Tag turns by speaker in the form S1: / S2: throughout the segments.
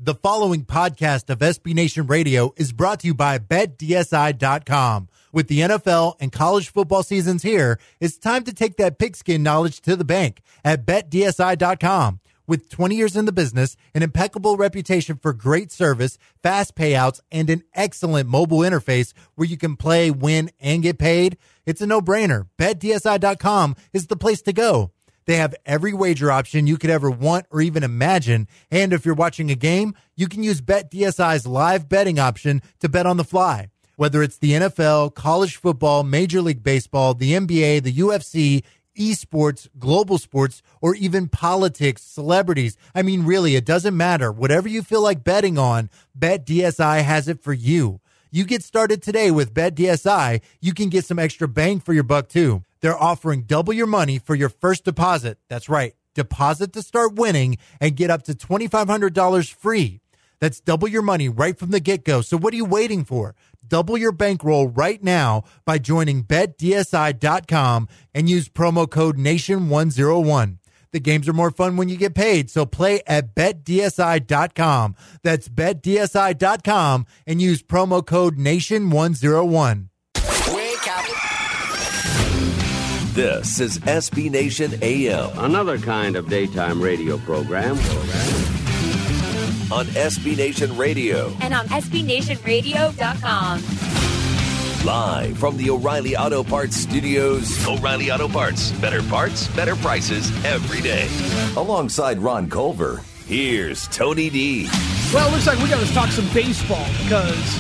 S1: The following podcast of SB Nation Radio is brought to you by BetDSI.com. With the NFL and college football seasons here, it's time to take that pigskin knowledge to the bank at BetDSI.com. With 20 years in the business, an impeccable reputation for great service, fast payouts, and an excellent mobile interface where you can play, win, and get paid, it's a no-brainer. BetDSI.com is the place to go. They have every wager option you could ever want or even imagine. And if you're watching a game, you can use BetDSI's live betting option to bet on the fly. Whether it's the NFL, college football, Major League Baseball, the NBA, the UFC, esports, global sports, or even politics, celebrities. I mean, really, it doesn't matter. Whatever you feel like betting on, BetDSI has it for you. You get started today with BetDSI, you can get some extra bang for your buck too. They're offering double your money for your first deposit. That's right. Deposit to start winning and get up to $2,500 free. That's double your money right from the get-go. So what are you waiting for? Double your bankroll right now by joining BetDSI.com and use promo code NATION101. The games are more fun when you get paid, so play at BetDSI.com. That's BetDSI.com and use promo code NATION101.
S2: Wake up.
S3: This is SB Nation AM.
S4: Another kind of daytime radio program.
S3: On SB Nation Radio.
S5: And on SBNationRadio.com.
S3: Live from the O'Reilly Auto Parts Studios. O'Reilly Auto Parts. Better parts, better prices every day. Alongside Ron Culver, here's Tony D.
S6: Well, it looks like we got to talk some baseball because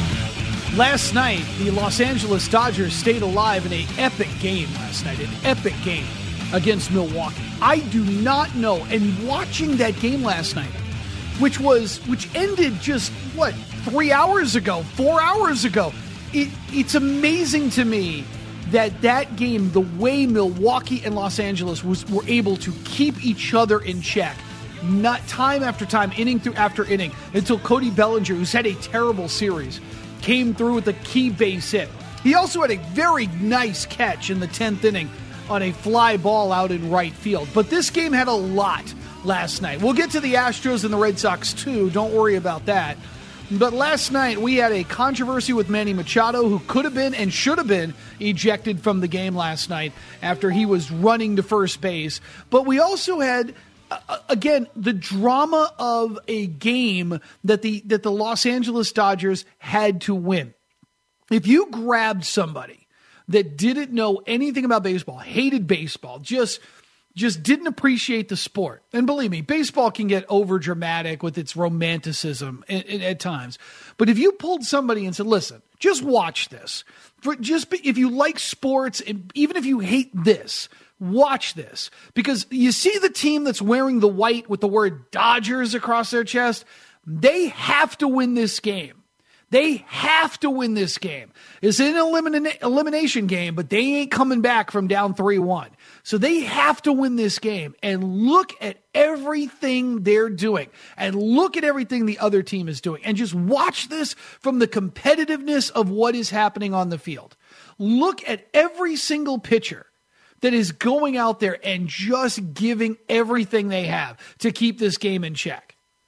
S6: last night the Los Angeles Dodgers stayed alive in an epic game last night. An epic game against Milwaukee. I do not know. And watching that game last night, which ended just, 3 hours ago, 4 hours ago. It's amazing to me that game, the way Milwaukee and Los Angeles were able to keep each other in check, not time after time, inning through after inning, until Cody Bellinger, who's had a terrible series, came through with a key base hit. He also had a very nice catch in the 10th inning on a fly ball out in right field. But this game had a lot last night. We'll get to the Astros and the Red Sox too. Don't worry about that. But last night, we had a controversy with Manny Machado, who could have been and should have been ejected from the game last night after he was running to first base. But we also had, again, the drama of a game that the Los Angeles Dodgers had to win. If you grabbed somebody that didn't know anything about baseball, hated baseball, just didn't appreciate the sport. And believe me, baseball can get over dramatic with its romanticism at times. But if you pulled somebody and said, listen, just watch this. If you like sports, and even if you hate this, watch this. Because you see the team that's wearing the white with the word Dodgers across their chest, they have to win this game. They have to win this game. It's an elimination game, but they ain't coming back from down 3-1. So they have to win this game. And look at everything they're doing. And look at everything the other team is doing. And just watch this from the competitiveness of what is happening on the field. Look at every single pitcher that is going out there and just giving everything they have to keep this game in check.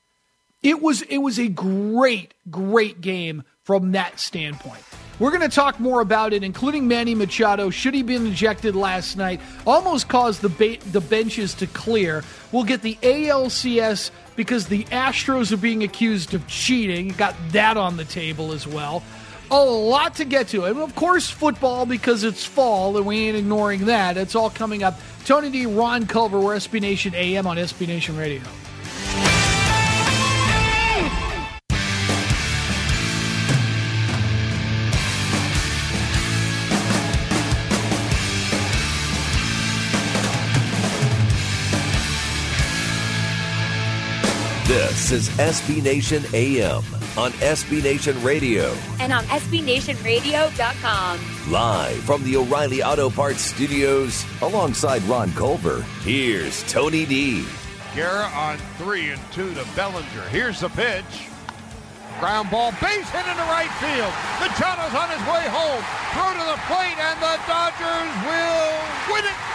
S6: It was a great game from that standpoint. We're going to talk more about it, including Manny Machado. Should he been ejected last night? Almost caused the benches to clear. We'll get the ALCS because the Astros are being accused of cheating. Got that on the table as well. A lot to get to. And, of course, football because it's fall, and we ain't ignoring that. It's all coming up. Tony D, Ron Culver, we're SB Nation AM on SB Nation Radio.
S3: This is SB Nation AM on SB Nation Radio.
S5: And on SBNationRadio.com.
S3: Live from the O'Reilly Auto Parts Studios, alongside Ron Culver, here's Tony D.
S7: Guerra on 3-2 to Bellinger. Here's the pitch. Ground ball, base hit into right field. Machado's on his way home. Throw to the plate, and the Dodgers will win it.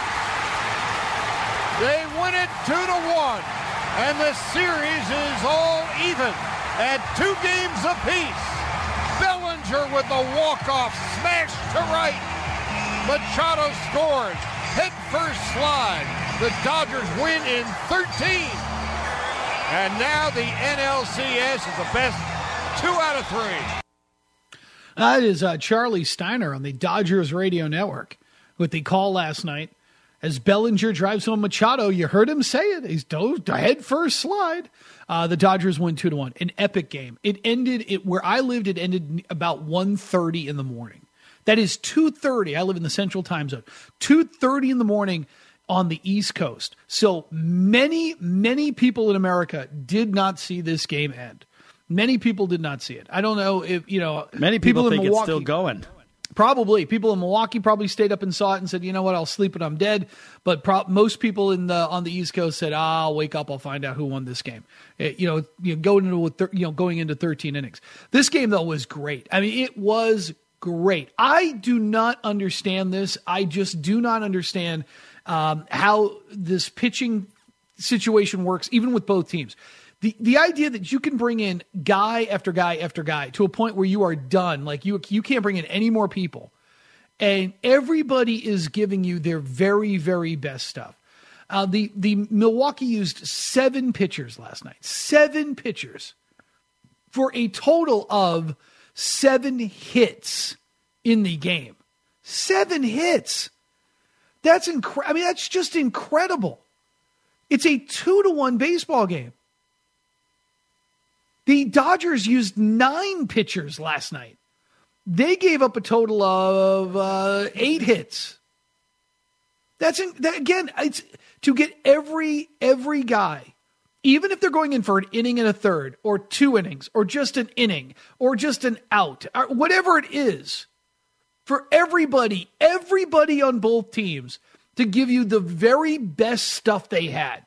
S7: They win it 2-1. And the series is all even at 2 games apiece. Bellinger with the walk-off smash to right. Machado scores. Head first slide. The Dodgers win in 13. And now the NLCS is the best 2 out of 3.
S6: That is Charlie Steiner on the Dodgers radio network with the call last night. As Bellinger drives home Machado, you heard him say it. He's head first slide. The Dodgers win 2-1. An epic game. It ended where I lived. It ended about 1:30 in the morning. That is 2:30. I live in the Central Time Zone. 2:30 in the morning on the East Coast. So many, many people in America did not see this game end. Many people did not see it. I don't know if
S2: Many people
S6: in
S2: think
S6: Milwaukee,
S2: it's still going.
S6: Probably. People in Milwaukee probably stayed up and saw it and said, you know what, I'll sleep when I'm dead. But most people on the East Coast said, I'll wake up, I'll find out who won this game. Going into 13 innings. This game, though, was great. I mean, it was great. I do not understand this. I just do not understand how this pitching situation works, even with both teams. The idea that you can bring in guy after guy after guy to a point where you are done, like you can't bring in any more people, and everybody is giving you their very, very best stuff. The Milwaukee used 7 pitchers last night, 7 pitchers for a total of 7 hits in the game. 7 hits. That's incredible. I mean, that's just incredible. It's a 2-1 baseball game. The Dodgers used 9 pitchers last night. They gave up a total of 8 hits. It's to get every guy, even if they're going in for an inning and a third, or 2 innings, or just an inning, or just an out, or whatever it is, for everybody on both teams to give you the very best stuff they had.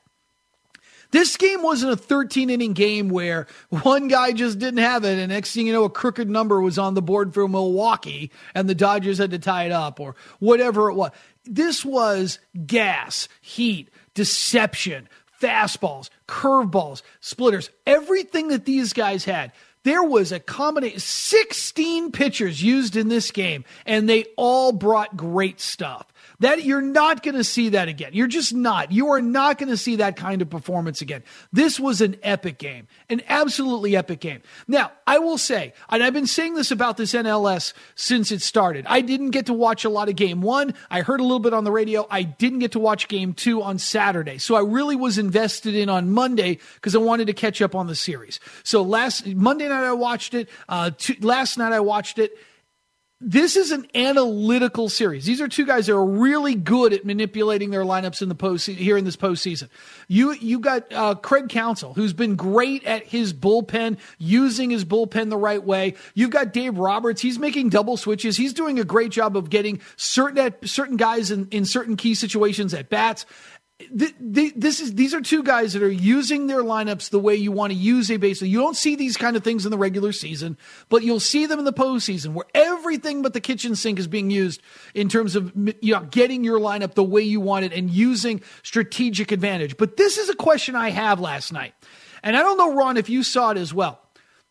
S6: This game wasn't a 13-inning game where one guy just didn't have it, and next thing you know, a crooked number was on the board for Milwaukee, and the Dodgers had to tie it up, or whatever it was. This was gas, heat, deception, fastballs, curveballs, splitters, everything that these guys had. There was a combination, 16 pitchers used in this game, and they all brought great stuff. That you're not going to see that again. You're just not. You are not going to see that kind of performance again. This was an epic game, an absolutely epic game. Now, I will say, and I've been saying this about this NLS since it started. I didn't get to watch a lot of Game 1. I heard a little bit on the radio. I didn't get to watch Game 2 on Saturday. So I really was invested in on Monday because I wanted to catch up on the series. So Monday night I watched it. Last night I watched it. This is an analytical series. These are 2 guys that are really good at manipulating their lineups in the postseason, here in this postseason. You got Craig Counsell, who's been great at his bullpen, using his bullpen the right way. You've got Dave Roberts. He's making double switches. He's doing a great job of getting certain guys in certain key situations at bats. These are 2 guys that are using their lineups the way you want to use a base. You don't see these kind of things in the regular season, but you'll see them in the postseason where everything but the kitchen sink is being used in terms of getting your lineup the way you want it and using strategic advantage. But this is a question I have last night, and I don't know, Ron, if you saw it as well.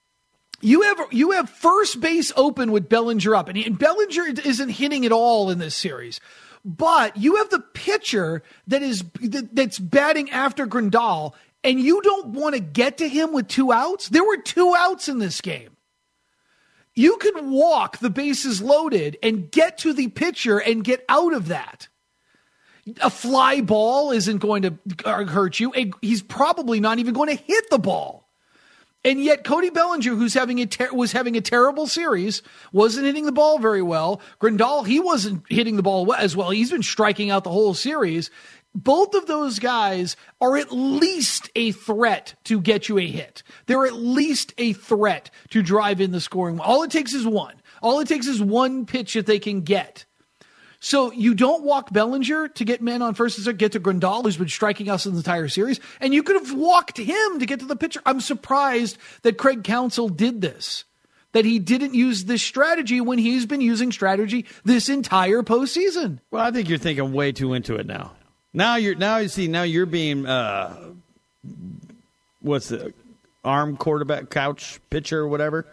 S6: You have first base open with Bellinger up, and Bellinger isn't hitting at all in this series. But you have the pitcher that's batting after Grandal, and you don't want to get to him with 2 outs? There were 2 outs in this game. You could walk the bases loaded and get to the pitcher and get out of that. A fly ball isn't going to hurt you. He's probably not even going to hit the ball. And yet Cody Bellinger, who's was having a terrible series, wasn't hitting the ball very well. Grandal, he wasn't hitting the ball as well. He's been striking out the whole series. Both of those guys are at least a threat to get you a hit. They're at least a threat to drive in the scoring. All it takes is one. All it takes is one pitch that they can get. So you don't walk Bellinger to get men on first and second, get to Grandal, who's been striking us in the entire series, and you could have walked him to get to the pitcher. I'm surprised that Craig Counsell did this, that he didn't use this strategy when he's been using strategy this entire postseason.
S2: Well, I think you're thinking way too into it now. Now you're being arm quarterback, couch pitcher, or whatever.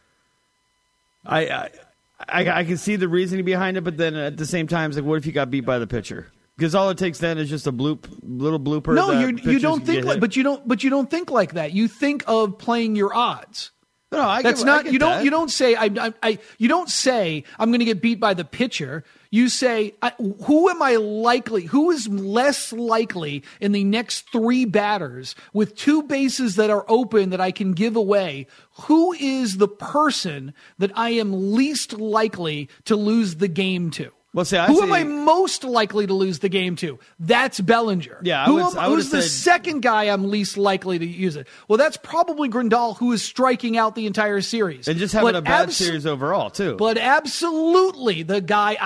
S2: I can see the reasoning behind it, but then at the same time, it's like, what if you got beat by the pitcher? Because all it takes then is just a little blooper.
S6: No, you don't think like, but you don't think like that. You think of playing your odds.
S2: No, I
S6: that's
S2: get,
S6: not.
S2: I get
S6: you don't.
S2: that.
S6: You don't say. You don't say I'm going to get beat by the pitcher. You say who am I likely? Who is less likely in the next 3 batters with 2 bases that are open that I can give away? Who is the person that I am least likely to lose the game to?
S2: Well, see,
S6: who am I most likely to lose the game to? That's Bellinger.
S2: Yeah,
S6: who's the second guy I'm least likely to use it? Well, that's probably Grandal, who is striking out the entire series.
S2: And just having a bad series overall, too.
S6: But absolutely the guy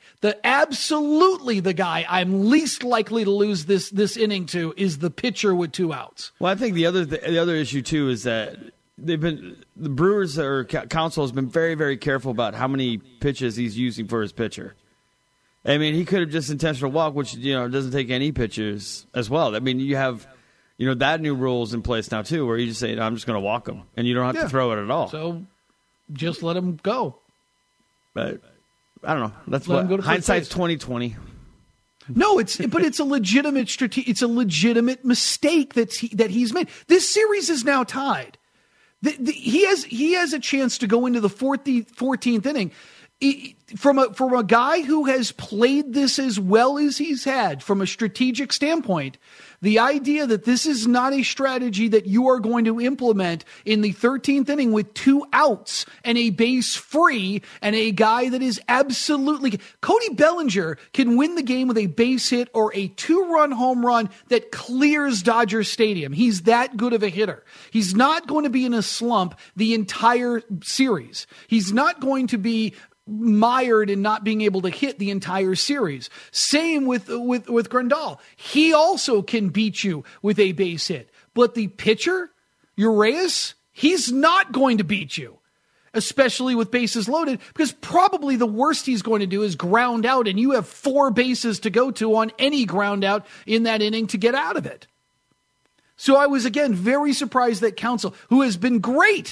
S6: I'm least likely to lose this inning to is the pitcher with 2 outs.
S2: Well, I think the other issue, too, is that the Brewers or council has been very, very careful about how many pitches he's using for his pitcher. I mean, he could have just intentional walk, which, doesn't take any pitches as well. I mean, you have, that new rule's in place now, too, where you just say, no, I'm just going to walk him, and you don't have to throw it at all.
S6: So just let him go.
S2: But I don't know. That's what hindsight's 20/20.
S6: No, it's a legitimate it's a legitimate mistake that he's made. This series is now tied. He has a chance to go into the 14th inning. From a guy who has played this as well as he's had from a strategic standpoint, the idea that this is not a strategy that you are going to implement in the 13th inning with 2 outs and a base free and a guy that is absolutely... Cody Bellinger can win the game with a base hit or a 2-run home run that clears Dodger Stadium. He's that good of a hitter. He's not going to be in a slump the entire series. He's not going to be mired in not being able to hit the entire series. Same with Grandal. He also can beat you with a base hit. But the pitcher, Urias, he's not going to beat you, especially with bases loaded, because probably the worst he's going to do is ground out, and you have 4 bases to go to on any ground out in that inning to get out of it. So I was, again, very surprised that Counsell, who has been great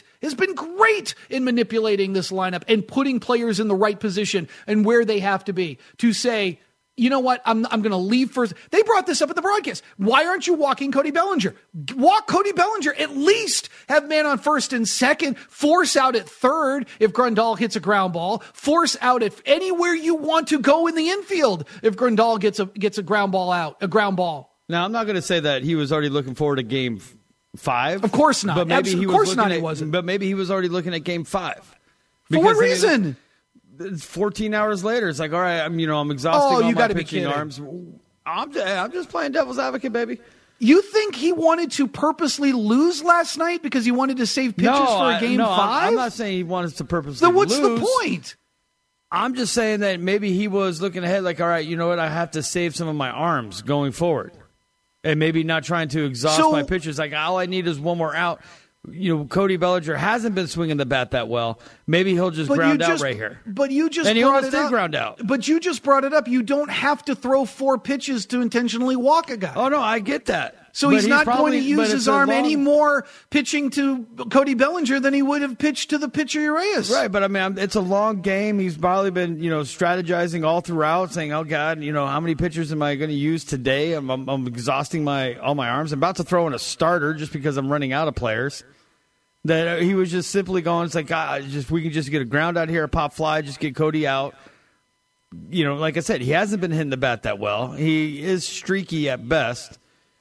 S6: in manipulating this lineup and putting players in the right position and where they have to be, to say, you know what, I'm going to leave first. They brought this up at the broadcast. Why aren't you walking Cody Bellinger? Walk Cody Bellinger. At least have man on first and second. Force out at third if Grandal hits a ground ball. Force out at anywhere you want to go in the infield if Grandal gets a ground ball out, a ground ball.
S2: Now, I'm not going to say that he was already looking forward to Game 5.
S6: Of course not.
S2: But maybe he
S6: wasn't.
S2: But maybe he was already looking at Game 5.
S6: For what reason?
S2: It's 14 hours later. It's like, all right, I'm exhausting all my pitching arms. I'm just playing devil's advocate, baby.
S6: You think he wanted to purposely lose last night because he wanted to save pitches for a Game 5?
S2: I'm not saying he wanted to purposely
S6: lose. Then what's
S2: the
S6: point?
S2: I'm just saying that maybe he was looking ahead like, all right, you know what? I have to save some of my arms going forward. And maybe not trying to exhaust my pitches. Like, all I need is one more out. Cody Bellinger hasn't been swinging the bat that well. Maybe he'll just ground out right here.
S6: But you just
S2: and he
S6: brought
S2: almost
S6: it
S2: did
S6: up.
S2: Ground out.
S6: But you just brought it up. You don't have to throw 4 pitches to intentionally walk a guy.
S2: Oh, no, I get that.
S6: So he's not going to use his arm any more pitching to Cody Bellinger than he would have pitched to the pitcher Urias.
S2: Right, but I mean, it's a long game. He's probably been, strategizing all throughout, saying, "Oh God, how many pitchers am I going to use today? I'm exhausting all my arms. I'm about to throw in a starter just because I'm running out of players." That he was just simply going, "It's like we can just get a ground out here, a pop fly, just get Cody out." Like I said, he hasn't been hitting the bat that well. He is streaky at best.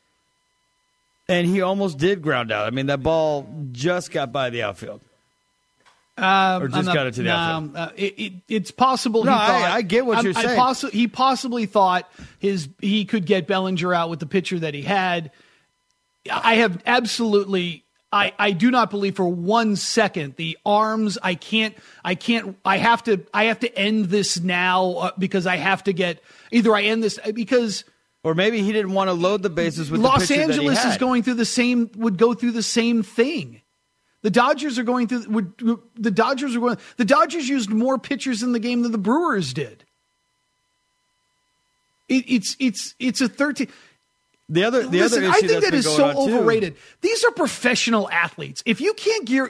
S2: And he almost did ground out. I mean, that ball just got by the outfield. Or just got it to the outfield.
S6: It's possible.
S2: No, I get what you're saying.
S6: He possibly thought he could get Bellinger out with the pitcher that he had. I have absolutely... I do not believe for 1 second the arms. I have to end this now because I have to get... Either I end this because...
S2: Or maybe he didn't want to load the bases with
S6: Los
S2: the pitcher
S6: Angeles
S2: that he had.
S6: is going through would go through the same thing. The Dodgers are going through. The Dodgers used more pitchers in the game than the Brewers did. It's a 13.
S2: The other issue
S6: I think
S2: that's
S6: that is
S2: been
S6: so
S2: going on, too.
S6: overrated. These are professional athletes. If you can't gear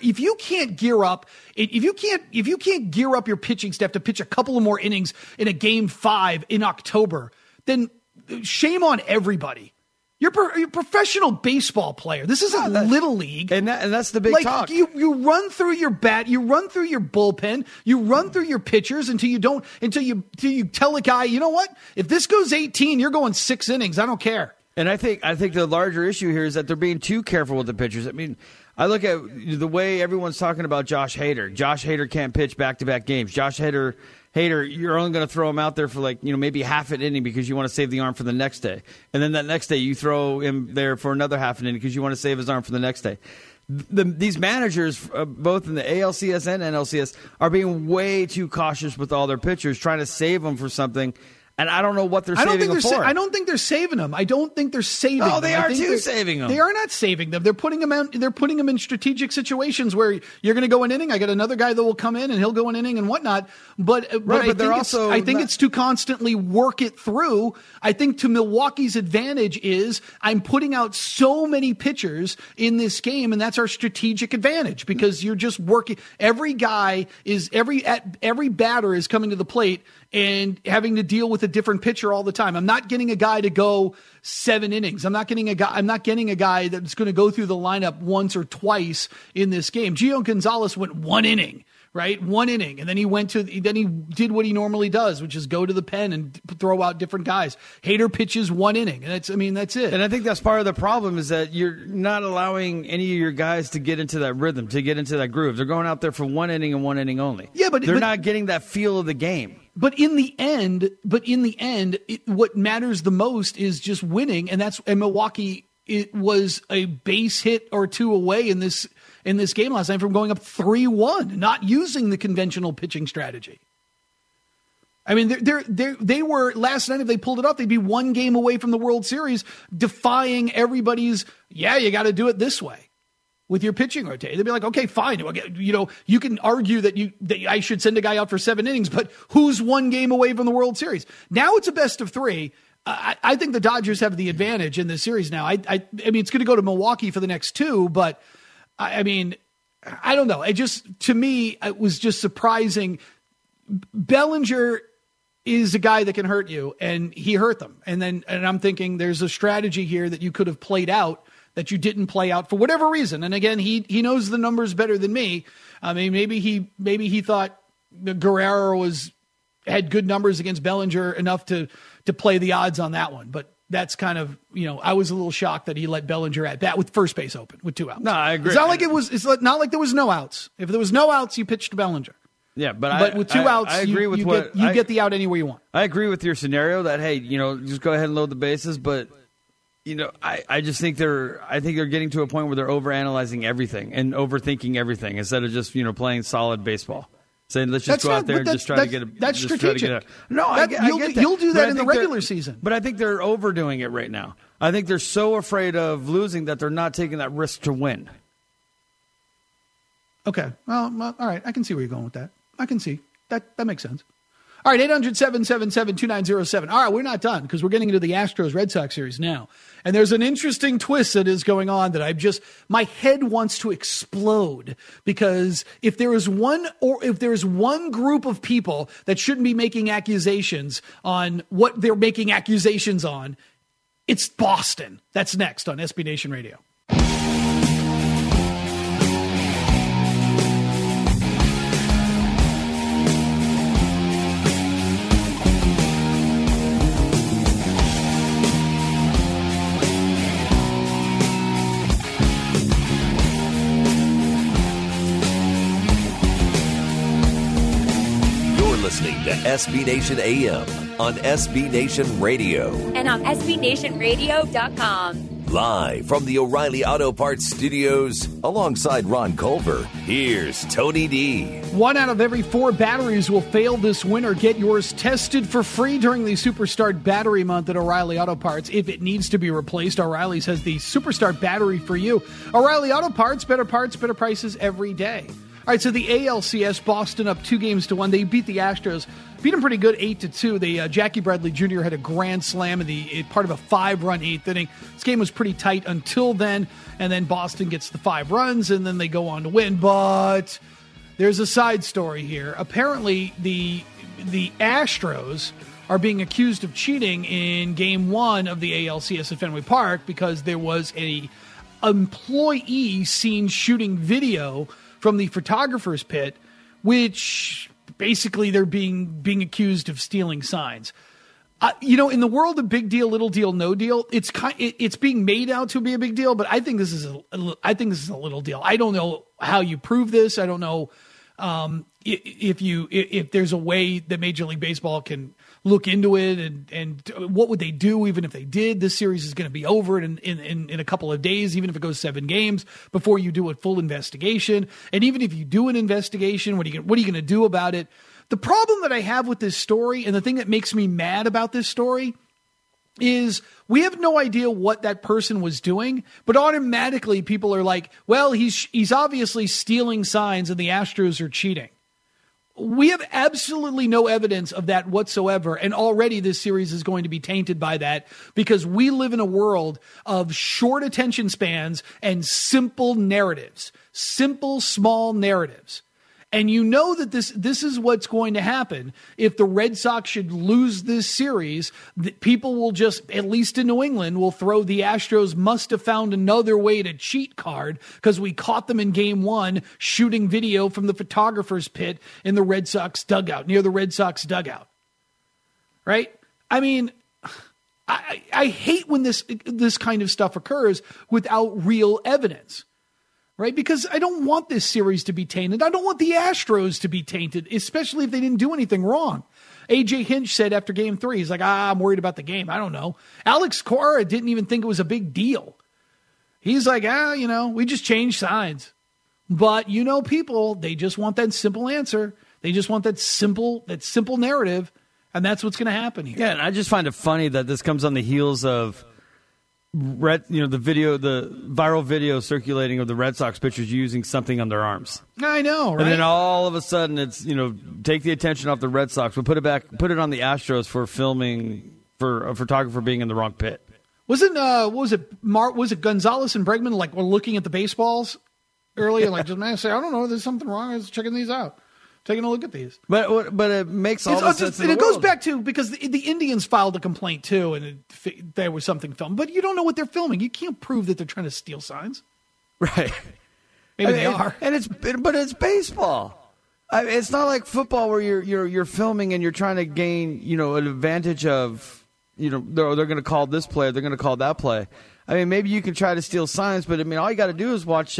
S6: up your pitching staff to pitch a couple of more innings in a game 5 in October, then shame on everybody. You're a professional baseball player. This isn't little league,
S2: and that's the big talk.
S6: You run through your bat, you run through your bullpen, you run through your pitchers until you tell a guy, you know what? If this goes 18, you're going 6 innings. I don't care.
S2: And I think the larger issue here is that they're being too careful with the pitchers. I mean, I look at the way everyone's talking about Josh Hader. Josh Hader can't pitch back-to-back games. Josh Hader, you're only going to throw him out there for maybe half an inning because you want to save the arm for the next day. And then that next day you throw him there for another half an inning because you want to save his arm for the next day. These managers, both in the ALCS and NLCS, are being way too cautious with all their pitchers, trying to save them for something. And I don't know what they're saving them for.
S6: I don't think they're saving them. I don't think they're saving them.
S2: Oh, they are too saving them.
S6: They are not saving them. They're putting them out. They're putting them in strategic situations where you're going to go an inning. I got another guy that will come in and he'll go an inning and whatnot. But I think it's to constantly work it through. I think to Milwaukee's advantage is I'm putting out so many pitchers in this game, and that's our strategic advantage because you're just working. Every batter is coming to the plate and having to deal with a different pitcher all the time. I'm not getting a guy to go 7 innings. I'm not getting a guy that's going to go through the lineup once or twice in this game. Gio Gonzalez went 1 inning, right? 1 inning. And then he did what he normally does, which is go to the pen and throw out different guys. Hader pitches 1 inning. And that's it.
S2: And I think that's part of the problem is that you're not allowing any of your guys to get into that rhythm, to get into that groove. They're going out there for 1 inning and 1 inning only.
S6: Yeah, but
S2: they're not getting that feel of the game.
S6: But in the end, what matters the most is just winning, and Milwaukee. It was a base hit or 2 away in this game last night from going up 3-1, not using the conventional pitching strategy. I mean, they were last night. If they pulled it off, they'd be 1 game away from the World Series, defying everybody's. Yeah, you got to do it this way. With your pitching rotation, they'd be like, okay, fine. You can argue that I should send a guy out for 7 innings, but who's 1 game away from the World Series? Now it's a best of 3. I think the Dodgers have the advantage in this series now. I mean, it's going to go to Milwaukee for the next 2, but I mean, I don't know. To me, it was just surprising. Bellinger is a guy that can hurt you, and he hurt them. And I'm thinking there's a strategy here that you could have played out that you didn't play out for whatever reason. And again, he knows the numbers better than me. I mean, maybe he thought Guerrero had good numbers against Bellinger enough to play the odds on that one. But that's kind of, I was a little shocked that he let Bellinger at bat with first base open with 2 outs.
S2: No, I agree.
S6: It's not like there was no outs. If there was no outs, you pitched to Bellinger.
S2: Yeah, but
S6: with 2 outs,
S2: I agree with
S6: you get the out any way you want.
S2: I agree with your scenario that, hey, just go ahead and load the bases, but I just think they're getting to a point where they're overanalyzing everything and overthinking everything instead of just playing solid baseball. Saying let's just go out there and just try to get it.
S6: That's strategic.
S2: No, I get that.
S6: You'll do that in the regular season.
S2: But I think they're overdoing it right now. I think they're so afraid of losing that they're not taking that risk to win.
S6: Okay. Well, all right. I can see where you're going with that. I can see. That makes sense. All right, 800-777-2907. All right, we're not done because we're getting into the Astros-Red Sox series now. And there's an interesting twist that is going on that my head wants to explode because if there is one group of people that shouldn't be making accusations on what they're making accusations on, it's Boston. That's next on SB Nation Radio.
S3: Listening to SB Nation AM on SB Nation Radio.
S5: And on SBNationRadio.com.
S3: Live from the O'Reilly Auto Parts Studios, alongside Ron Culver, here's Tony D.
S6: 1 out of every 4 batteries will fail this winter. Get yours tested for free during the Superstart Battery Month at O'Reilly Auto Parts. If it needs to be replaced, O'Reilly's has the Superstart Battery for you. O'Reilly Auto Parts, better prices every day. All right, so the ALCS, Boston up 2-1. They beat the Astros. Beat them pretty good, 8-2. Jackie Bradley Jr. had a grand slam in part of a 5-run 8th inning. This game was pretty tight until then, and then Boston gets the 5 runs, and then they go on to win. But there's a side story here. Apparently, the Astros are being accused of cheating in Game 1 of the ALCS at Fenway Park because there was an employee seen shooting video from the photographer's pit, which basically they're being accused of stealing signs. In the world of big deal, little deal, no deal, it's being made out to be a big deal, but I think this is a little deal. I don't know how you prove this. I don't know if there's a way that Major League Baseball can look into it and what would they do even if they did. This series is going to be over in a couple of days, even if it goes 7 games before you do a full investigation. And even if you do an investigation, what are you going to do about it? The problem that I have with this story, and the thing that makes me mad about this story, is we have no idea what that person was doing, but automatically people are like, well, he's obviously stealing signs and the Astros are cheating. We have absolutely no evidence of that whatsoever, and already this series is going to be tainted by that because we live in a world of short attention spans and simple narratives, simple, small narratives. And you know that this is what's going to happen if the Red Sox should lose this series. That people will just, at least in New England, will throw the Astros must have found another way to cheat card because we caught them in Game 1 shooting video from the photographer's pit in the Red Sox dugout, near the Red Sox dugout. Right? I mean, I hate when this kind of stuff occurs without real evidence. Right? Because I don't want this series to be tainted. I don't want the Astros to be tainted, especially if they didn't do anything wrong. A.J. Hinch said after Game 3, he's like, I'm worried about the game. I don't know. Alex Cora didn't even think it was a big deal. He's like, we just changed signs. But people, they just want that simple answer. They just want that simple narrative, and that's what's going to happen here.
S2: Yeah, and I just find it funny that this comes on the heels of the viral video circulating of the Red Sox pitchers using something on their arms.
S6: I know, right?
S2: And then all of a sudden, it's take the attention off the Red Sox, but put it on the Astros for filming for a photographer being in the wrong pit.
S6: Was it Gonzalez and Bregman were looking at the baseballs earlier? Just I don't know, there's something wrong. I was checking these out. Taking a look at these.
S2: But it makes all the sense in the world.
S6: It goes back to, because the Indians filed a complaint too, and there was something filmed. But you don't know what they're filming. You can't prove that they're trying to steal signs.
S2: Right.
S6: Maybe they are.
S2: But it's baseball. It's not like football where you're filming and you're trying to gain, an advantage of, they're going to call this play, they're going to call that play. I mean, maybe you can try to steal signs, but all you got to do is watch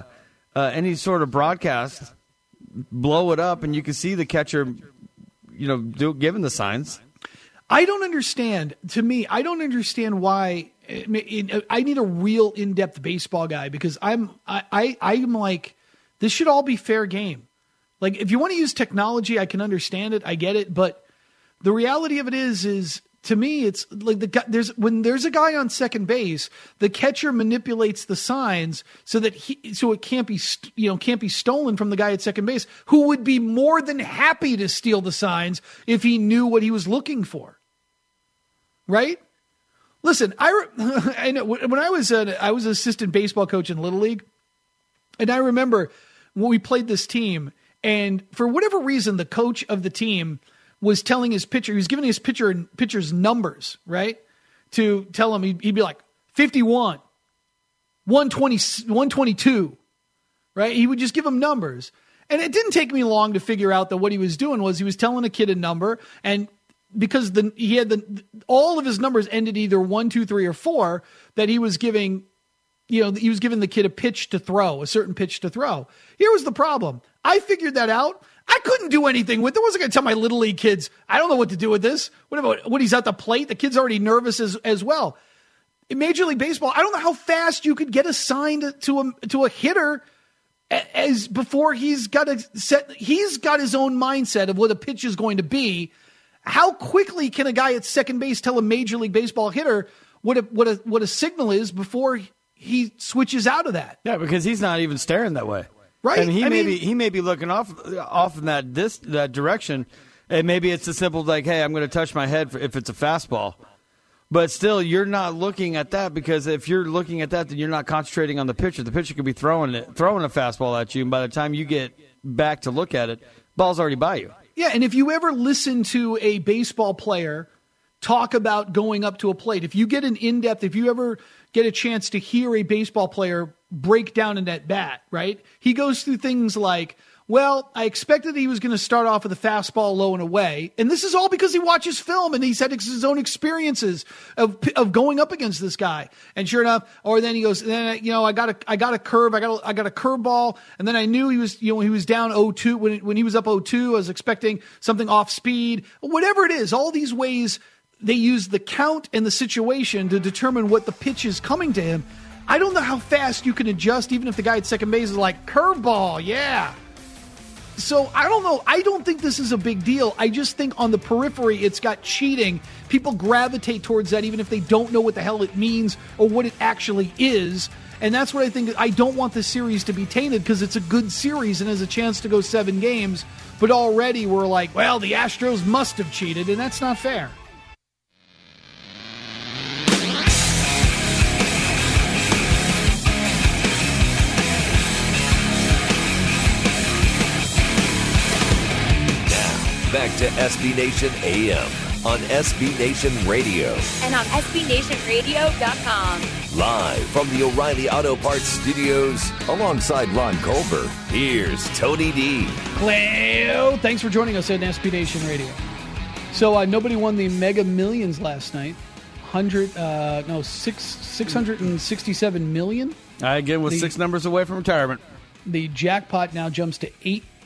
S2: any sort of broadcast, blow it up, and you can see the catcher, giving the signs.
S6: I don't understand. To me, I don't understand why. I need a real in-depth baseball guy because I'm like, this should all be fair game. Like, if you want to use technology, I can understand it. I get it. But the reality of it is to me, it's like when there's a guy on second base, the catcher manipulates the signs so it can't be stolen from the guy at second base, who would be more than happy to steal the signs if he knew what he was looking for. Right? Listen, I know when I was an assistant baseball coach in Little League, and I remember when we played this team, and for whatever reason, the coach of the team was telling his pitcher, he was giving his pitcher's numbers, right? To tell him, he'd be like 51, 120, 122, right? He would just give him numbers. And it didn't take me long to figure out that what he was doing was he was telling a kid a number, and because he had all of his numbers ended either 1, 2, 3, or 4, that he was giving, he was giving the kid a certain pitch to throw. Here was the problem. I figured that out. I couldn't do anything with it. I wasn't going to tell my Little League kids, I don't know what to do with this. What about when he's at the plate? The kid's already nervous as well. In Major League Baseball, I don't know how fast you could get assigned to a hitter as before he's got his own mindset of what a pitch is going to be. How quickly can a guy at second base tell a Major League Baseball hitter what a signal is before he switches out of that?
S2: Yeah, because he's not even staring that way.
S6: right?
S2: And he may be looking off in that direction, and maybe it's as simple as like, hey, I'm going to touch my head if it's a fastball. But still, you're not looking at that, because if you're looking at that, then you're not concentrating on the pitcher. The pitcher could be throwing a fastball at you, and by the time you get back to look at it, ball's already by you.
S6: Yeah, and if you ever listen to a baseball player talk about going up to a plate, if you get an in-depth, if you ever get a chance to hear a baseball player break down an at-bat, right? He goes through things like, well, I expected he was going to start off with a fastball low and away. And this is all because he watches film and he's had his own experiences of going up against this guy. And sure enough, or then he goes, I got a curve. I got a curveball. And then I knew he was, when he was down 0-2, when he was up 0-2, I was expecting something off speed. Whatever it is, all these ways they use the count and the situation to determine what the pitch is coming to him. I don't know how fast you can adjust, even if the guy at second base is like, curveball, yeah. So I don't know. I don't think this is a big deal. I just think on the periphery, it's got cheating. People gravitate towards that even if they don't know what the hell it means or what it actually is. And that's what I think. I don't want this series to be tainted because it's a good series and has a chance to go 7 games. But already we're like, well, the Astros must have cheated, and that's not fair.
S3: Back to SB Nation AM on SB Nation Radio.
S5: And on SBNationRadio.com.
S3: Live from the O'Reilly Auto Parts Studios alongside Ron Culver, here's Tony D.
S6: Cleo, thanks for joining us at SB Nation Radio. So nobody won the Mega Millions last night. 667 million.
S2: I again was 6 numbers away from retirement.
S6: The jackpot now jumps to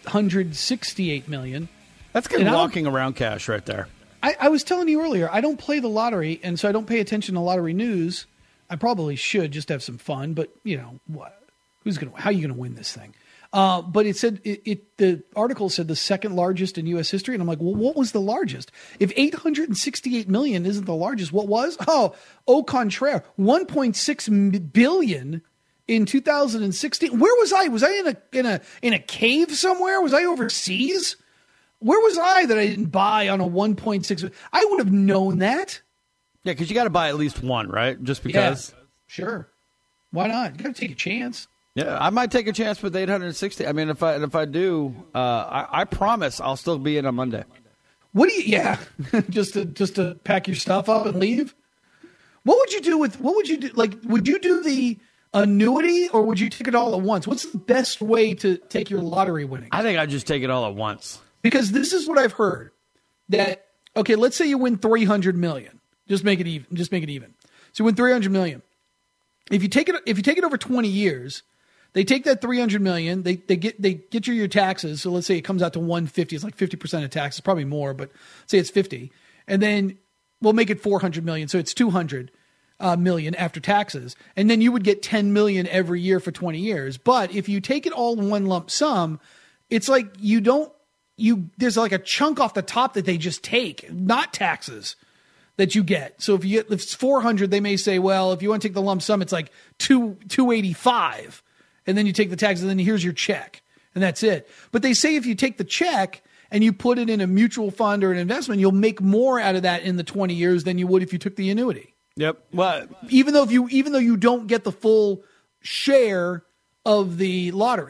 S6: 868 million.
S2: That's good walking around cash right there.
S6: I was telling you earlier, I don't play the lottery, and so I don't pay attention to lottery news. I probably should just have some fun, but what? How are you going to win this thing? But it said the article said the second largest in U.S. history, and I'm like, well, what was the largest? If 868 million isn't the largest, what was? Au contraire, 1.6 billion in 2016. Where was I? Was I in a cave somewhere? Was I overseas? Where was I that I didn't buy on a 1.6? I would have known that.
S2: Yeah, because you got to buy at least one, right? Just because.
S6: Yeah, sure. Why not? You got to take a chance.
S2: Yeah, I might take a chance with 860. I mean, if I do, I promise I'll still be in on Monday.
S6: What do you? Yeah, just to pack your stuff up and leave. What would you do? Like, would you do the annuity or would you take it all at once? What's the best way to take your lottery winnings?
S2: I think I'd just take it all at once.
S6: Because this is what I've heard, that, okay, let's say you win 300 million. Just make it even. So you win 300 million. If you take it over 20 years, they take that 300 million, they get your taxes. So let's say it comes out to 150. It's like 50% of taxes, probably more, but say it's 50. And then we'll make it 400 million. So it's 200 million after taxes. And then you would get 10 million every year for 20 years. But if you take it all in one lump sum, it's like there's like a chunk off the top that they just take, not taxes that you get. So if it's 400, they may say, well, if you want to take the lump sum, it's like 285, and then you take the taxes, and then here's your check, and that's it. But they say if you take the check and you put it in a mutual fund or an investment, you'll make more out of that in the 20 years than you would if you took the annuity.
S2: Yep. Well,
S6: even though you don't get the full share of the lottery.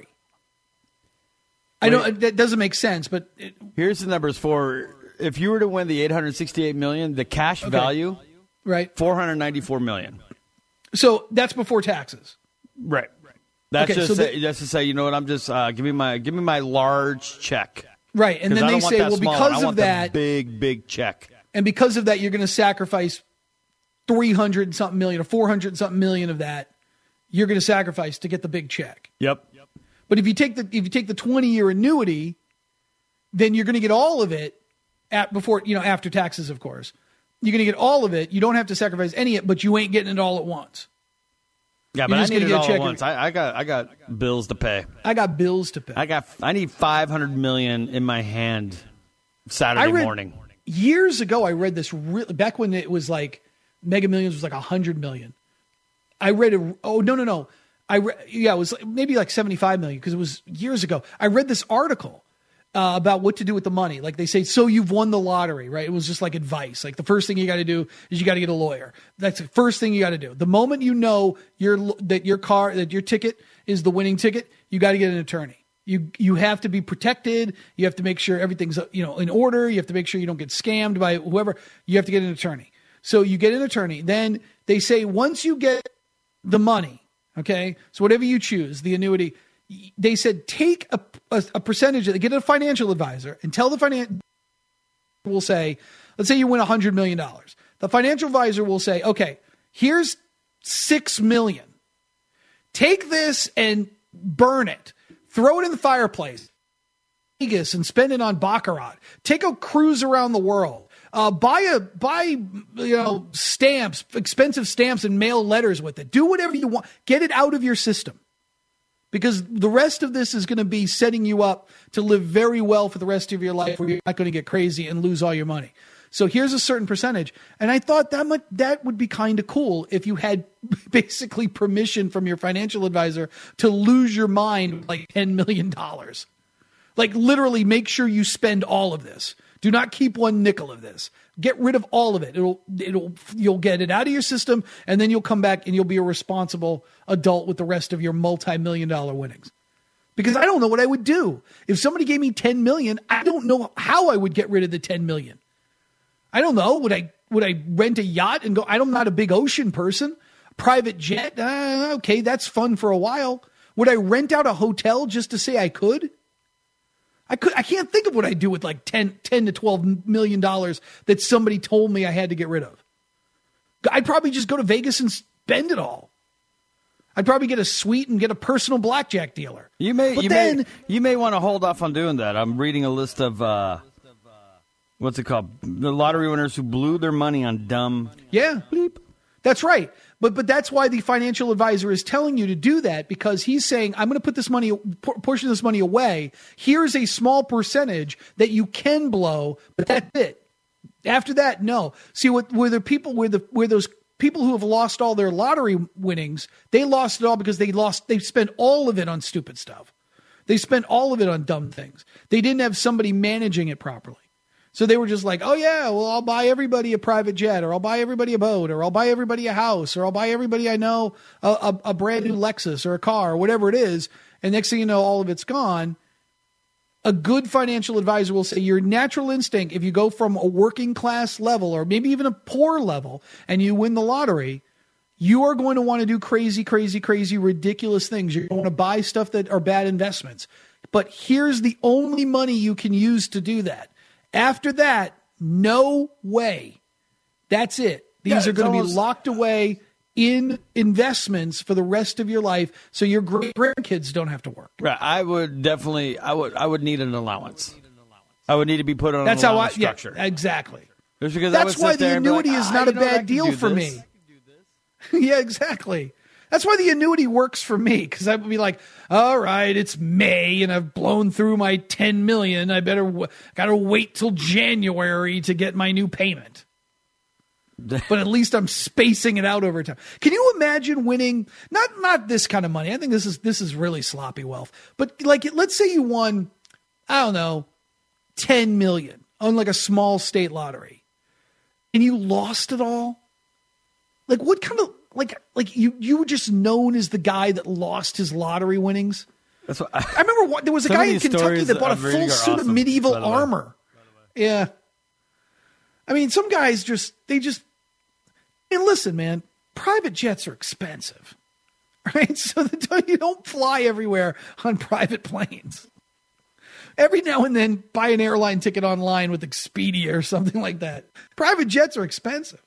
S6: I know that doesn't make sense, but
S2: here's the numbers for if you were to win the 868 million, the cash value,
S6: right,
S2: 494 million.
S6: So that's before taxes,
S2: right? That's just to say, you know what? I'm just give me my large check,
S6: right? And then they say, well, because of that,
S2: big check,
S6: and because of that, you're going to sacrifice 300 something million or 400 something million of that. You're going to sacrifice to get the big check.
S2: Yep.
S6: But if you take the 20-year annuity, then you're going to get all of it after taxes, of course. You're going to get all of it. You don't have to sacrifice any of it, but you ain't getting it all at once.
S2: Yeah, but I need it all at once. I got bills to pay.
S6: I got bills to pay.
S2: I need 500 million in my hand Saturday morning.
S6: Years ago, I read this back when it was like Mega Millions was like 100 million. I read it. Oh, no. it was maybe like 75 million because it was years ago. I read this article about what to do with the money. Like they say, so you've won the lottery, right? It was just like advice. Like the first thing you got to do is you got to get a lawyer. That's the first thing you got to do. The moment you know that your ticket is the winning ticket, you got to get an attorney. You have to be protected. You have to make sure everything's in order. You have to make sure you don't get scammed by whoever. You have to get an attorney. So you get an attorney. Then they say once you get the money, okay, so whatever you choose, the annuity, they said take a percentage, get a financial advisor and tell the financial will say, let's say you win $100 million. The financial advisor will say, okay, here's $6 million. Take this and burn it. Throw it in the fireplace. Vegas and spend it on baccarat. Take a cruise around the world. Buy stamps, expensive stamps, and mail letters with it. Do whatever you want. Get it out of your system, because the rest of this is going to be setting you up to live very well for the rest of your life, where you're not going to get crazy and lose all your money. So here's a certain percentage, and I thought that would be kind of cool if you had basically permission from your financial advisor to lose your mind like $10 million. Like literally make sure you spend all of this. Do not keep one nickel of this. Get rid of all of it. You'll get it out of your system, and then you'll come back and you'll be a responsible adult with the rest of your multi-million-dollar winnings. Because I don't know what I would do. If somebody gave me $10 million, I don't know how I would get rid of the $10 million. I don't know. Would I rent a yacht and go? I'm not a big ocean person. Private jet. Okay, that's fun for a while. Would I rent out a hotel just to say I could? I can't think of what I'd do with like $10 to $12 million that somebody told me I had to get rid of. I'd probably just go to Vegas and spend it all. I'd probably get a suite and get a personal blackjack dealer.
S2: You may want to hold off on doing that. I'm reading a list of what's it called? The lottery winners who blew their money on dumb.
S6: Yeah, bleep. That's right. But that's why the financial advisor is telling you to do that, because he's saying, I'm going to put this money, portion of this money away. Here's a small percentage that you can blow, but that's it. After that, no. See, where those people who have lost all their lottery winnings, they lost it all because they spent all of it on stupid stuff. They spent all of it on dumb things. They didn't have somebody managing it properly. So they were just like, oh, yeah, well, I'll buy everybody a private jet, or I'll buy everybody a boat, or I'll buy everybody a house, or I'll buy everybody I know a brand new Lexus or a car or whatever it is. And next thing you know, all of it's gone. A good financial advisor will say your natural instinct, if you go from a working class level or maybe even a poor level and you win the lottery, you are going to want to do crazy, crazy, crazy, ridiculous things. You're going to buy stuff that are bad investments. But here's the only money you can use to do that. After that, no way. That's it. These are going to be locked away in investments for the rest of your life, so your grandkids don't have to work.
S2: Right. I would need an allowance. I would need to be put on an allowance structure.
S6: Yeah, exactly.
S2: Just because
S6: that's why the annuity is not a bad deal for me. Yeah, exactly. That's why the annuity works for me, because I would be like, all right, it's May and I've blown through my $10 million. I gotta wait till January to get my new payment. But at least I'm spacing it out over time. Can you imagine winning not this kind of money? I think this is really sloppy wealth. But like, let's say you won, I don't know, $10 million on like a small state lottery, and you lost it all. Like, what kind of like you were just known as the guy that lost his lottery winnings? That's what I remember. There was a guy in Kentucky that bought a full suit of medieval armor. Yeah, I mean, some guys And listen, man, private jets are expensive, right? So you don't fly everywhere on private planes. Every now and then, buy an airline ticket online with Expedia or something like that. Private jets are expensive.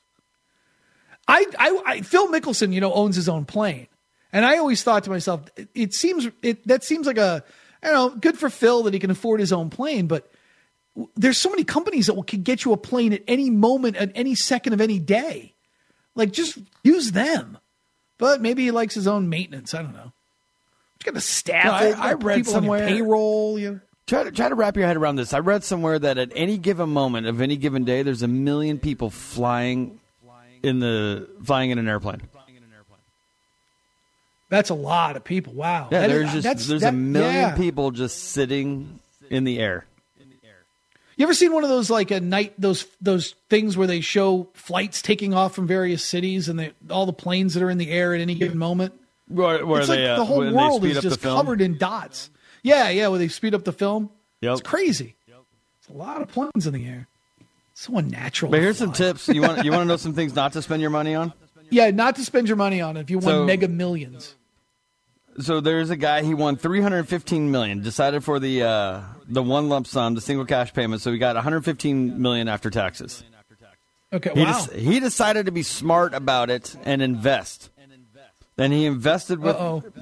S6: Phil Mickelson, owns his own plane, and I always thought to myself, that seems like good for Phil that he can afford his own plane, but there's so many companies that can get you a plane at any moment, at any second of any day. Like, just use them. But maybe he likes his own maintenance. I don't know. He's got a staff.
S2: I read
S6: people
S2: somewhere.
S6: On your payroll.
S2: Try to wrap your head around this. I read somewhere that at any given moment of any given day, there's 1 million people flying in an airplane.
S6: That's a lot of people. Wow.
S2: Yeah,
S6: That
S2: there's a million people just sitting in the air.
S6: You ever seen one of those like a night those things where they show flights taking off from various cities and all the planes that are in the air at any given moment?
S2: Where
S6: it's
S2: they,
S6: like the whole world is just
S2: film?
S6: covered in dots. Yeah, where they speed up the film.
S2: Yep.
S6: It's crazy. It's a lot of planes in the air. It's so unnatural.
S2: But here's some tips. You want to know some things not to spend your money on?
S6: Yeah, not to spend your money on if you won Mega Millions.
S2: So there's a guy, he won $315 million, decided for the one lump sum, the single cash payment, so he got $115 million after taxes.
S6: Okay, wow.
S2: He decided to be smart about it and invest. Then he invested with...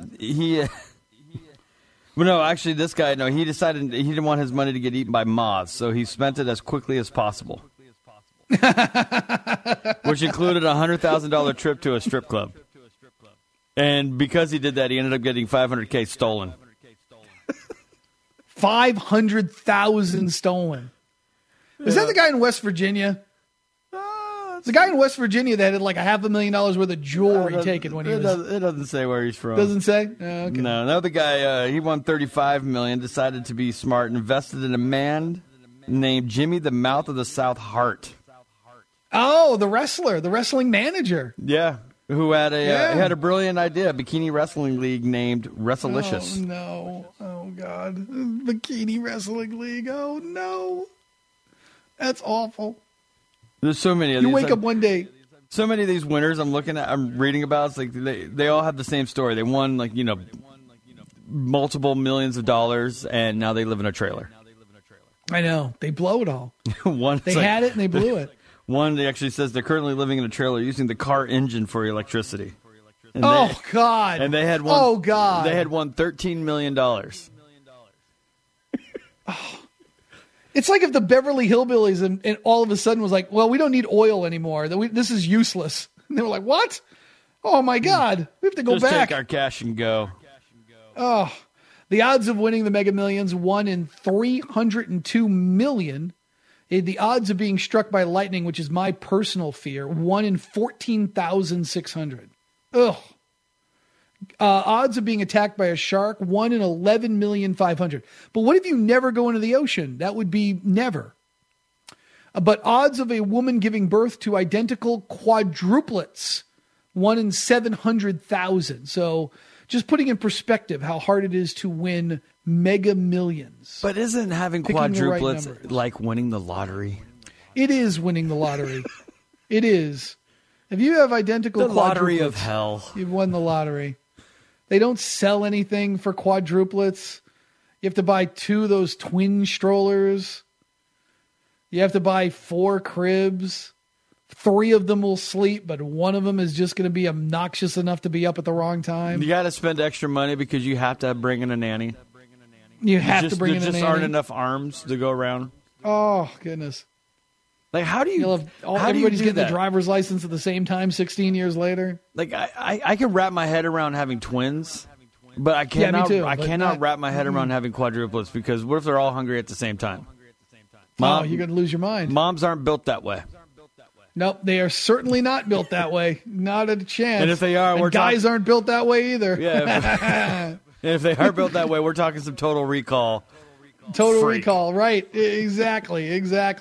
S2: Well, no, actually, this guy, he decided he didn't want his money to get eaten by moths, so he spent it as quickly as possible. Which included a $100,000 trip to a strip club. And because he did that, he ended up getting $500K stolen.
S6: 500,000 stolen. Is that the guy in West Virginia? The guy in West Virginia that had like $500,000 worth of jewelry taken when he was...
S2: It doesn't say where he's from.
S6: Doesn't say? Oh, okay.
S2: No, another guy, he won $35 million, decided to be smart, invested in a man named Jimmy the Mouth of the South Hart.
S6: Oh, the wrestler, the wrestling manager.
S2: Yeah. Who had a brilliant idea, a bikini wrestling league named Wrestlelicious.
S6: Oh, no. Oh, God. Bikini wrestling league. Oh, no. That's awful.
S2: There's so many of these.
S6: You wake up one day.
S2: So many of these winners I'm reading about, it's like they all have the same story. They won, multiple millions of dollars, and now they live in a trailer.
S6: I know. They blow it all.
S2: They
S6: had it, and they blew it.
S2: One actually says they're currently living in a trailer using the car engine for electricity. And
S6: God!
S2: And they had won.
S6: Oh, God!
S2: They had won $13 million.
S6: It's like if the Beverly Hillbillies and all of a sudden was like, well, we don't need oil anymore. This is useless. And they were like, what? Oh, my God. We have to go
S2: Just
S6: back.
S2: Take our cash and go.
S6: Oh, the odds of winning the Mega Millions, 1 in 302 million. The odds of being struck by lightning, which is my personal fear, 1 in 14,600. Ugh. Odds of being attacked by a shark, 1 in 11,500,000. But what if you never go into the ocean? That would be never. But odds of a woman giving birth to identical quadruplets, 1 in 700,000. So just putting in perspective how hard it is to win Mega Millions.
S2: But isn't having quadruplets like winning the lottery?
S6: It is winning the lottery. It is. If you have identical
S2: the lottery of hell,
S6: you've won the lottery. They don't sell anything for quadruplets. You have to buy 2 of those twin strollers. You have to buy 4 cribs. 3 of them will sleep, but 1 of them is just going to be obnoxious enough to be up at the wrong time.
S2: You got to spend extra money because you have to bring in a nanny.
S6: You have to bring in a nanny.
S2: There just aren't enough arms to go around.
S6: Oh, goodness.
S2: Like, how do you...
S6: Everybody's getting the driver's license at the same time 16 years later.
S2: Like, I can wrap my head around having twins, but I cannot. I cannot wrap my head around having quadruplets because what if they're all hungry at the same time?
S6: Mom, you're going to lose your mind.
S2: Moms aren't built that way.
S6: Nope, they are certainly not built that way. Not a chance.
S2: And if they are,
S6: guys aren't built that way either.
S2: Yeah. If they are built that way, we're talking some Total Recall.
S6: Total Recall, right. Exactly.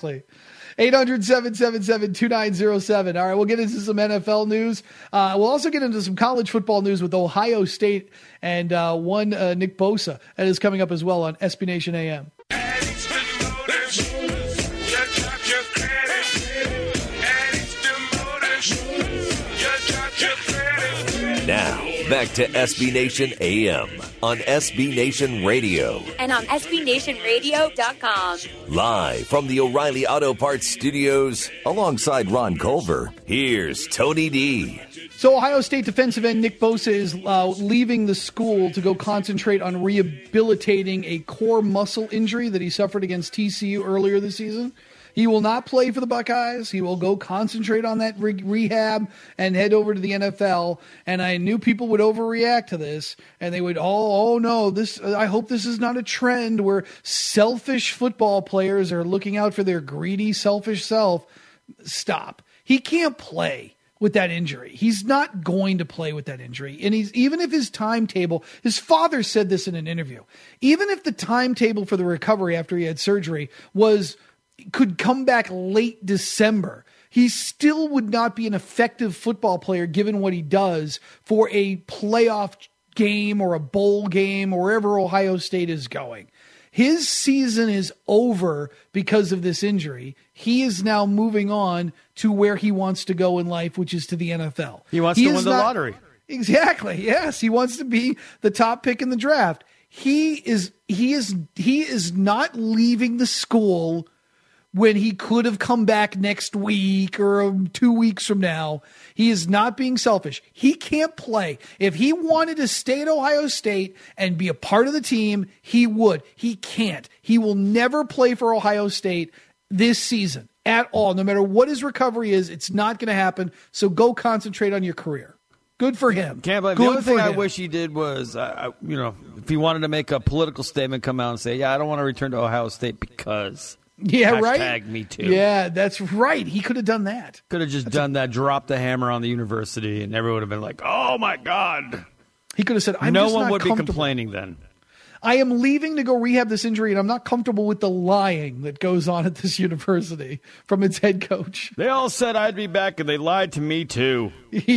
S6: 800-777-2907. All right, we'll get into some NFL news. We'll also get into some college football news with Ohio State and one Nick Bosa. That is coming up as well on SB Nation AM.
S3: Now, back to SB Nation AM on SB Nation Radio.
S5: And on SBNationRadio.com.
S3: Live from the O'Reilly Auto Parts Studios, alongside Ron Culver, here's Tony D.
S6: So Ohio State defensive end Nick Bosa is leaving the school to go concentrate on rehabilitating a core muscle injury that he suffered against TCU earlier this season. He will not play for the Buckeyes. He will go concentrate on that rehab and head over to the NFL. And I knew people would overreact to this, and they would, oh no, this. I hope this is not a trend where selfish football players are looking out for their greedy, selfish self. Stop. He can't play with that injury. He's not going to play with that injury. And even if his timetable, his father said this in an interview, even if the timetable for the recovery after he had surgery could come back late December, he still would not be an effective football player given what he does for a playoff game or a bowl game or wherever Ohio State is going. His season is over because of this injury. He is now moving on to where he wants to go in life, which is to the NFL.
S2: He wants to win the lottery.
S6: Exactly. Yes, he wants to be the top pick in the draft. He is not leaving the school when he could have come back next week or 2 weeks from now. He is not being selfish. He can't play. If he wanted to stay at Ohio State and be a part of the team, he would. He can't. He will never play for Ohio State this season at all. No matter what his recovery is, it's not going to happen. So go concentrate on your career. Good for him.
S2: Can't believe. The only thing I wish he did was, if he wanted to make a political statement, come out and say, I don't want to return to Ohio State because...
S6: Yeah, right?
S2: Hashtag me too.
S6: Yeah, that's right. He could have done that.
S2: Could have just done that, dropped the hammer on the university, and everyone would have been like, oh, my God.
S6: He could have said, I'm
S2: no
S6: just
S2: one
S6: not
S2: would be
S6: comfortable.
S2: complaining then.
S6: I am leaving to go rehab this injury, and I'm not comfortable with the lying that goes on at this university from its head coach.
S2: They all said I'd be back, and they lied to me, too.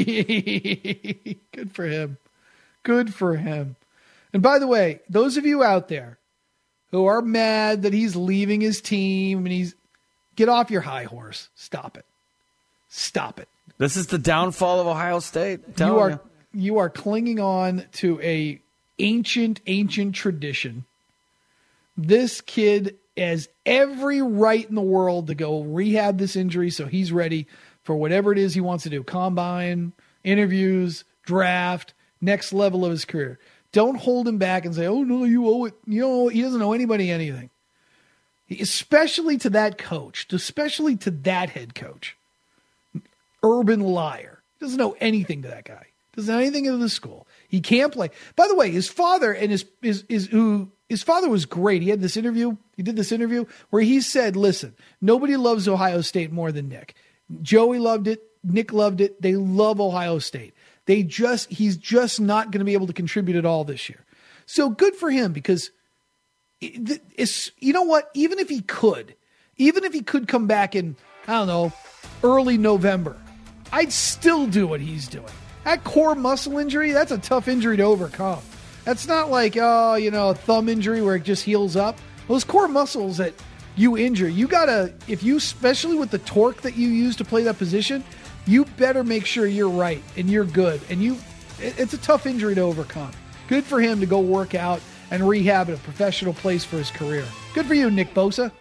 S6: Good for him. Good for him. And by the way, those of you out there who are mad that he's leaving his team and get off your high horse. Stop it. Stop it.
S2: This is the downfall of Ohio State.
S6: You are clinging on to a ancient tradition. This kid has every right in the world to go rehab this injury so he's ready for whatever it is he wants to do. Combine, interviews, draft, next level of his career. Don't hold him back and say, oh, no, you owe it. He doesn't owe anybody anything. Especially to that coach, especially to that head coach. Urban liar. He doesn't owe anything to that guy. Doesn't owe anything to the school. He can't play. By the way, his father and his father was great. He did this interview where he said, listen, nobody loves Ohio State more than Nick. Joey loved it. Nick loved it. They love Ohio State. He's just not going to be able to contribute at all this year. So good for him because you know what? Even if he could come back in, I don't know, early November, I'd still do what he's doing. That core muscle injury, that's a tough injury to overcome. That's not like, a thumb injury where it just heals up. Those core muscles that you injure, especially with the torque that you use to play that position, you better make sure you're right and you're good. And it's a tough injury to overcome. Good for him to go work out and rehab at a professional place for his career. Good for you, Nick Bosa.